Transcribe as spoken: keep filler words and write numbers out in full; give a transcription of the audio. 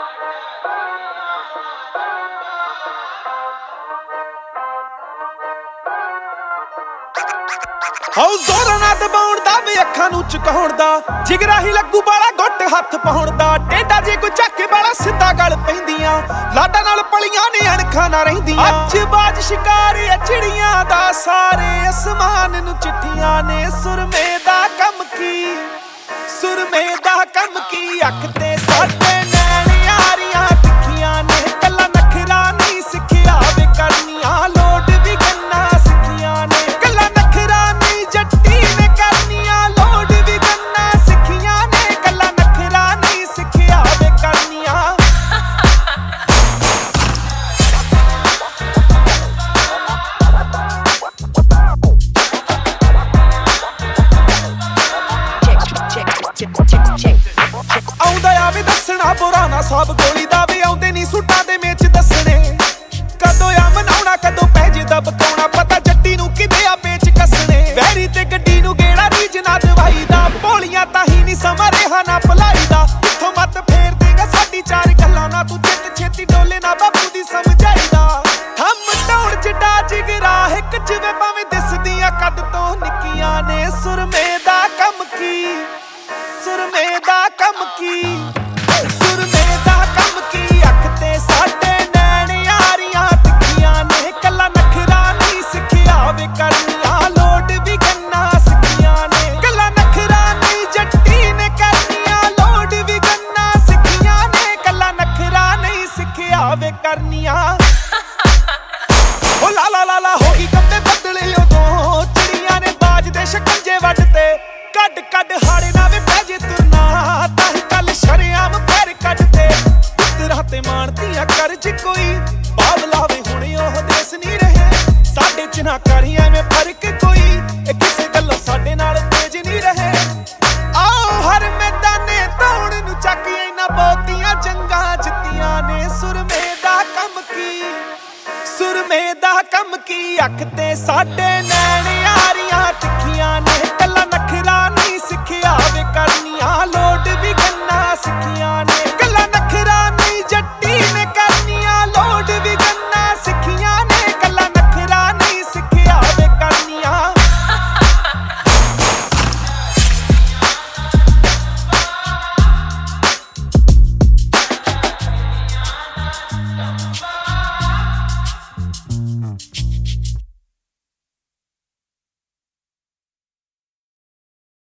How ਜ਼ੋਰਾਂ ਨਾਲ ਦਬਾਉਣ ਦਾ ਵੇ ਅੱਖਾਂ ਨੂੰ ਝੁਕਾਉਣ ਦਾ, ਜਿਗਰਾ ਹੀ ਲੱਗੂ ਬਾਲਾ ਗੁੱਟ ਹੱਥ ਪਾਉਣ ਦਾ। ਟੇਡਾ ਜੇ ਕੋਈ ਚੱਕੇ ਬਾਲਾ ਸਿੱਧਾ ਗਲ ਪੈਂਦੀਆਂ, ਲਾਡਾ ਨਾਲ ਪਲੀਆਂ ਨੇ ਅਣਖਾਂ ਨਾ ਰਹਿੰਦੀਆਂ। ਅੱਜ ਬਾਜ ਸ਼ਿਕਾਰ ਚਿੜੀਆਂ ਦਾ, ਸਾਰੇ ਅਸਮਾਨ ਨੂੰ ਚਿੱਠੀਆਂ ਨੇ। ਸੁਰਮੇ ਦਾ ਕੰਮ ਕੀ, ਸੁਰਮੇ ਦਾ ਕੰਮ ਕੀ, ਅੱਖ ਤੇ ਸਾਡੇ ਨੈਣ ਯਾਰੀਆਂ ਤਿੱਖੀਆਂ ਨੇ। ਕੱਲਾ ਨਖਰਾ ਨਹੀਂ ਸਿੱਖਿਆ ਵੇ ਕਰਨੀਆਂ, ਲੋਟ ਵੀ ਗੰਨਾ ਸਿੱਖੀਆਂ ਨੇ। ਕੱਲਾ ਨਖਰਾ ਨਹੀਂ ਜੱਟੀ ਨੇ ਕਰਨੀਆਂ, ਲੋਟ ਵੀ ਗੰਨਾ ਸਿੱਖੀਆਂ ਨੇ। ਕੱਲਾ ਨਖਰਾ ਨਹੀਂ ਸਿੱਖਿਆ ਵੇ ਕਰਨੀਆਂ। ਆਉਂਦਾ ਆ ਵੀ ਦੱਸਣਾ ਬੁਰਾ ਨਾ ਸਭ ਗੋਲੀ ਦਾ ਵੀ, ਆਉਂਦੇ ਨਹੀਂ ਸੁੱਟਾਂ ਦੇ ਮੇਚ ਦੱਸਣੇ। ਕਦੋਂ ਆ ਮਨਾਉਣਾ ਕਦੋਂ ਪੈ ਜੇ ਦਬਕਾਉਣਾ, ਪਤਾ ਜੱਟੀ ਨੂੰ ਕਿਦੇ ਆ ਪੇਚ ਕੱਸਣੇ। ਵੈਰੀ ਤੇ ਗੱਡੀ ਨੂੰ ਗੇੜਾ ਰੀਜ ਨਾ ਦਵਾਈ ਦਾ, ਭੋਲੀਆਂ ਤਾਂ ਹੀ ਨਹੀਂ ਸਮਾਂ ਰਿਹਾ ਨਾ ਭਲਾਈ ਦਾ। ਕਿੱਥੋਂ ਮੱਤ ਫੇਰ ਦੇਗਾ ਸਾਡੀ ਚਾਰ ਗੱਲਾਂ, ਨਾ ਤੂੰ ਚਿੱਤ ਛੇਤੀ ਡੋਲੇ ਨਾ ਬਾਪੂ ਦੀ ਸਮਝਾਈ ਦਾ। ਹਮ ਟੌਣ ਜਿੱਡਾ ਜਿਗਰਾ ਇੱਕ ਜਿਵੇਂ ਭਾਵੇਂ ਦਿਸਦੀਆਂ ਕੱਦ ਤੋਂ ਨਿੱਕੀਆਂ ਨੇ। ਸੁਰਮੇ ਦਾ ਕੰਮ ਕੀ, ਸੁਰਮੇ ਦਾ ਕੰਮ ਕੀ, ਸੁਰਮੇ ਦਾ ਕੰਮ ਕੀ, ਅੱਖ ਤੇ ਸਾਡੇ ਨੈਣ ਯਾਰੀਆਂ ਤਿੱਖੀਆਂ ਨੇ। ਕੱਲਾ ਨਖਰਾ ਨਹੀਂ ਸਿੱਖਿਆ ਵੇ ਕਰਨੀਆਂ, ਲੋਟ ਵੀ ਗੰਨਾ ਸਿੱਖੀਆਂ ਨੇ। ਕੱਲਾ ਨਖਰਾ ਨਹੀਂ ਜੱਟੀ ਨੇ ਕਰਨੀਆਂ, ਲੋਟ ਵੀ ਗੰਨਾ ਸਿੱਖੀਆਂ ਨੇ। ਕੱਲਾ ਨਖਰਾ ਨਹੀਂ ਸਿੱਖਿਆ ਵੇ ਕਰਨੀਆਂ। ਓ ਲਾ ਲਾ ਲਾ ਲਾ ਹੋ ਗਈ ਕੰਬੇ ਬੱਦਲੇ ਉਦੋਂ, ਚਿੜੀਆਂ ਨੇ ਬਾਜ ਦੇ ਸ਼ਿਕੰਜੇ ਵੱਢ ਤੇ। ਕੱਢ ਕੱਢ ਹਾੜੇ ਨਾ ਵੇ ਪੈ ਜੇ ਤੁਰਨਾ, ਤਾਂ ਹੀ ਕੱਲ ਸ਼ਰੇਆਮ ਪੈਰ ਕੱਢਦੇ। ਪੁੱਤਰਾਂ ਤੇ ਮਾਣਦੀਆਂ ਕਰਜ ਕੋਈ, ਬਾਬਲਾ ਵੇ ਹੁਣ ਉਹ ਦੇਸ ਨਹੀਂ ਰਹੇ। ਸਾਡੇ ਚ ਨਾ ਕਰੀ ਐਵੇਂ ਫਰਕ ਕੋਈ, ਇਹ ਕਿਸੇ ਗੱਲੋਂ ਸਾਡੇ ਨਾਲ ਤੇਜ ਨਹੀਂ ਰਹੇ। ਆਓ ਹਰ ਮੈਦਾਨੇ ਧੌਣ ਨੂੰ ਚੱਕ, ਇਹਨਾਂ ਬਹੁਤੀਆਂ ਜੰਗਾਂ ਜਿੱਤੀਆਂ ਨੇ। ਸੁਰਮੇ ਦਾ ਕੰਮ ਕੀ, ਸੁਰਮੇ ਦਾ ਕੰਮ ਕੀ, ਅੱਖ ਤੇ ਸਾਡੇ ਨੈਣ